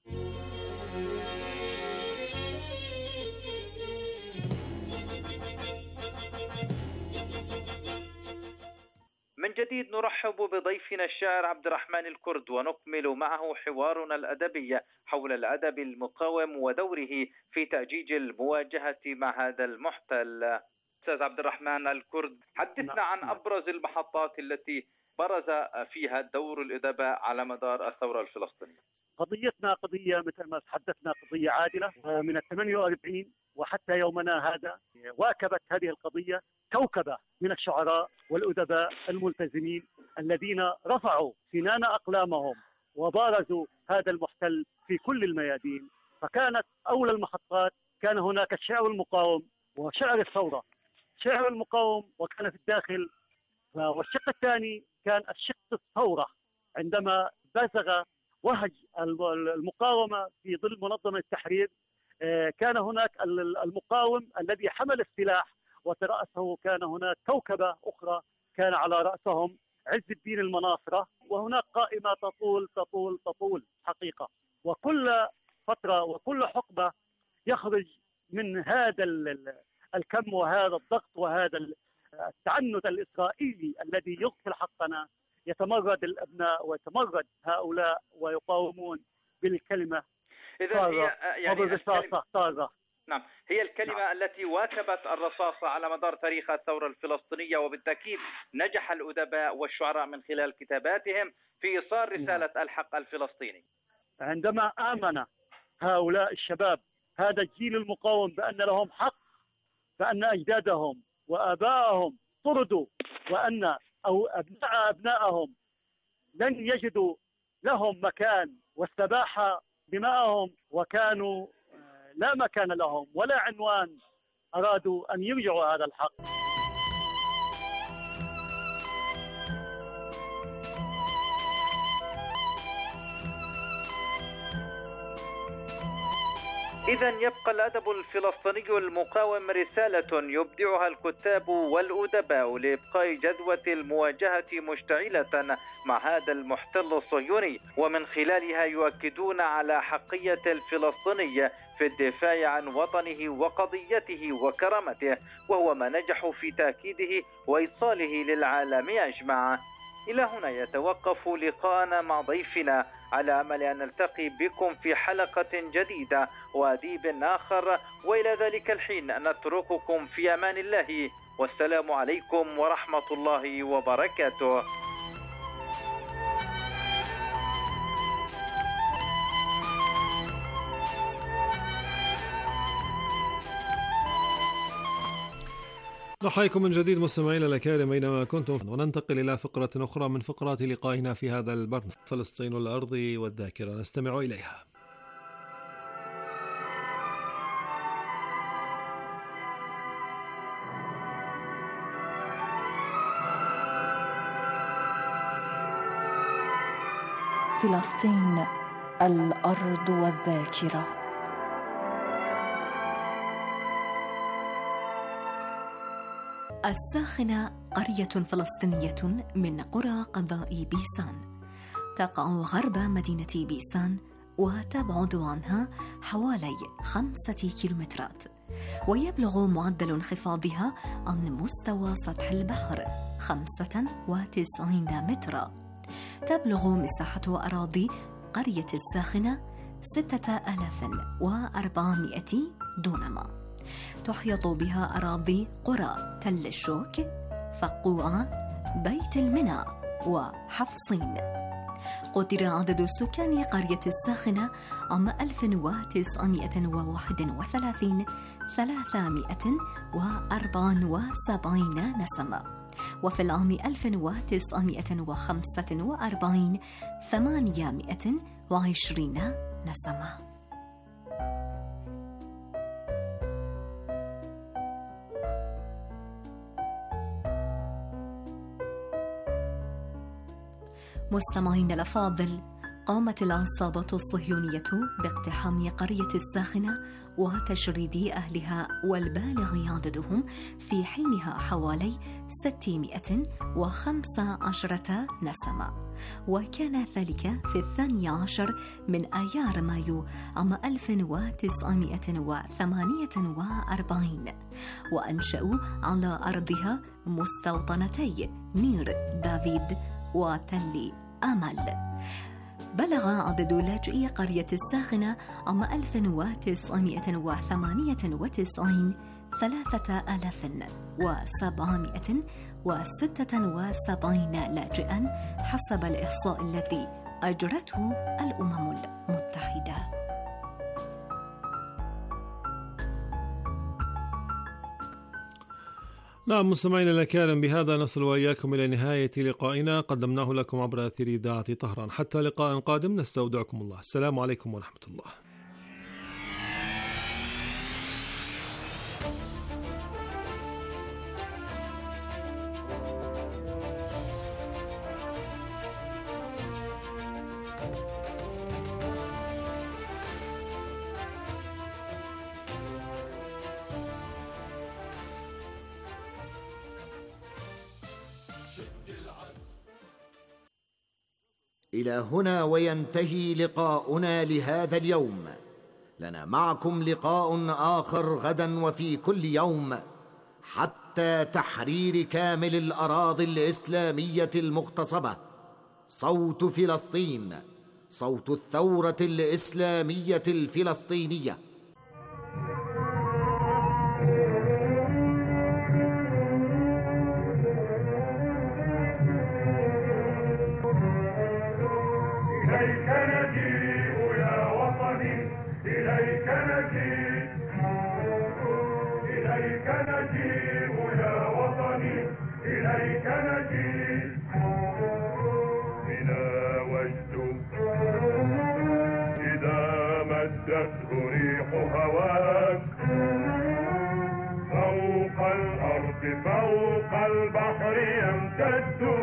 من جديد نرحب بضيفنا الشاعر عبد الرحمن الكرد، ونكمل معه حوارنا الأدبي حول الأدب المقاوم ودوره في تأجيج المواجهة مع هذا المحتل. أستاذ عبد الرحمن الكرد، حدثنا عن أبرز المحطات التي برز فيها دور الأدباء على مدار الثورة الفلسطينية. قضيتنا قضية مثل ما تحدثنا قضية عادلة من الثمانية وأربعين وحتى يومنا هذا. واكبت هذه القضية كوكبة من الشعراء والأدباء الملتزمين الذين رفعوا سنان أقلامهم وبارزوا هذا المحتل في كل الميادين. فكانت أولى المحطات كان هناك الشعر المقاوم وشعر الثورة. شعر المقاوم وكان في الداخل، والشق الثاني كان الشق الثورة عندما بزغ وهج المقاومة في ظل منظمة التحرير. كان هناك المقاوم الذي حمل السلاح وترأسه كان هناك كوكبة أخرى كان على رأسهم عز الدين المناصرة، وهناك قائمة تطول تطول تطول حقيقة. وكل فترة وكل حقبة يخرج من هذا الكم وهذا الضغط وهذا التعنت الإسرائيلي الذي يغفل حقنا، يتمرد الأبناء ويتمرد هؤلاء ويقاومون بالكلمة إذا هي يعني الرصاصة طازة. نعم، هي الكلمة نعم. التي واكبت الرصاصة على مدار تاريخ الثورة الفلسطينية، وبالتأكيد نجح الأدباء والشعراء من خلال كتاباتهم في إيصال رسالة نعم. الحق الفلسطيني. عندما آمن هؤلاء الشباب هذا الجيل المقاوم بأن لهم حق، بأن أجدادهم وآبائهم طردوا، وأن أو أبناء أبنائهم لن يجدوا لهم مكان، واستباح دماءهم وكانوا لا مكان لهم ولا عنوان، أرادوا أن يرجعوا هذا الحق. إذا يبقى الأدب الفلسطيني المقاوم رسالة يبدعها الكتاب والأدباء لإبقاء جذوة المواجهة مشتعلة مع هذا المحتل الصهيوني، ومن خلالها يؤكدون على حقية الفلسطيني في الدفاع عن وطنه وقضيته وكرامته، وهو ما نجحوا في تأكيده وإيصاله للعالم أجمع. إلى هنا يتوقف لقاءنا مع ضيفنا، على أمل أن نلتقي بكم في حلقة جديدة وأديب آخر، وإلى ذلك الحين نترككم في أمان الله، والسلام عليكم ورحمة الله وبركاته. نحييكم من جديد مستمعينا الأكارم أينما كنتم، وننتقل إلى فقرة أخرى من فقرات لقائنا في هذا البرنامج، فلسطين الأرض والذاكرة، نستمع إليها. فلسطين الأرض والذاكرة. الساخنة قرية فلسطينية من قرى قضاء بيسان، تقع غرب مدينة بيسان وتبعد عنها حوالي خمسة كيلومترات، ويبلغ معدل انخفاضها عن مستوى سطح البحر خمسة وتسعين مترا. تبلغ مساحة أراضي قرية الساخنة ستة آلاف وأربعمائة دونما. تحيط بها أراضي قرى تل الشوك، فقوعة، بيت المنى وحفصين. قدر عدد سكان قرية الساخنة عام ألف وتسعمائة وواحد وثلاثين ثلاثمائة وأربعة وسبعين نسمة، وفي العام ألف وتسعمائة وخمسة وأربعين ثمانمائة وعشرين نسمة. مستمعين الأفاضل، قامت العصابة الصهيونية باقتحام قرية الساخنة وتشريد أهلها والبالغ عددهم في حينها حوالي ستمائة وخمسة عشرة نسمة، وكان ذلك في الثاني عشر من آيار مايو عام ألف وتسعمائة وثمانية وأربعين، وأنشأوا على أرضها مستوطنتي نير دافيد وتل أمل. بلغ عدد لاجئي قرية الساخنة عام ألف وتسعمائة وثمانية وتسعين ثلاثة آلاف وسبعمائة وستة وسبعين لاجئا حسب الإحصاء الذي أجرته الأمم المتحدة. نعم مستمعينا الأكارم، بهذا نصل وإياكم إلى نهاية لقائنا قدمناه لكم عبر أثير إذاعة طهران. حتى لقاء قادم نستودعكم الله. السلام عليكم ورحمة الله. إلى هنا وينتهي لقاؤنا لهذا اليوم. لنا معكم لقاء آخر غدا وفي كل يوم حتى تحرير كامل الأراضي الإسلامية المغتصبة. صوت فلسطين، صوت الثورة الإسلامية الفلسطينية. إليك نجيء يا وطني، إليك نجيء، إليك نجيء يا وطني، إليك نجيء. بنا وجد إذا مدته ريح هواك، فوق الأرض فوق البحر يمتد